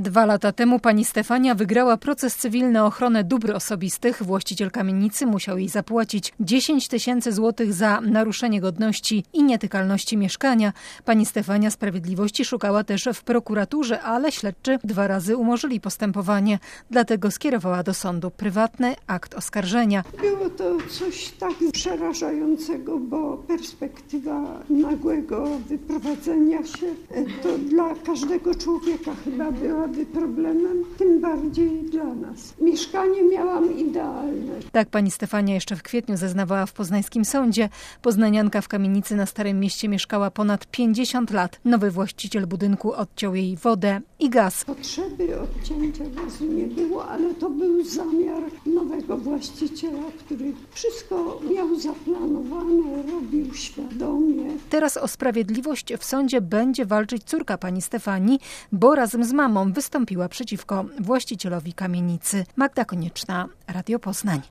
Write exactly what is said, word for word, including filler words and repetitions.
Dwa lata temu pani Stefania wygrała proces cywilny o ochronę dóbr osobistych. Właściciel kamienicy musiał jej zapłacić dziesięć tysięcy złotych za naruszenie godności i nietykalności mieszkania. Pani Stefania sprawiedliwości szukała też w prokuraturze, ale śledczy dwa razy umorzyli postępowanie. Dlatego skierowała do sądu prywatny akt oskarżenia. Było to coś tak przerażającego, bo perspektywa nagłego wyprowadzenia się to dla każdego człowieka chyba była problemem, tym bardziej dla nas. Mieszkanie miałam idealne. Tak pani Stefania jeszcze w kwietniu zeznawała w poznańskim sądzie. Poznanianka w kamienicy na Starym Mieście mieszkała ponad pięćdziesiąt lat. Nowy właściciel budynku odciął jej wodę i gaz. Potrzeby odcięcia gazu nie było, ale to był zamiar nowego właściciela, który wszystko miał zaplanowane, robił świadomie. Teraz o sprawiedliwość w sądzie będzie walczyć córka pani Stefanii, bo razem z mamą wystąpiła przeciwko właścicielowi kamienicy. Magda Konieczna, Radio Poznań.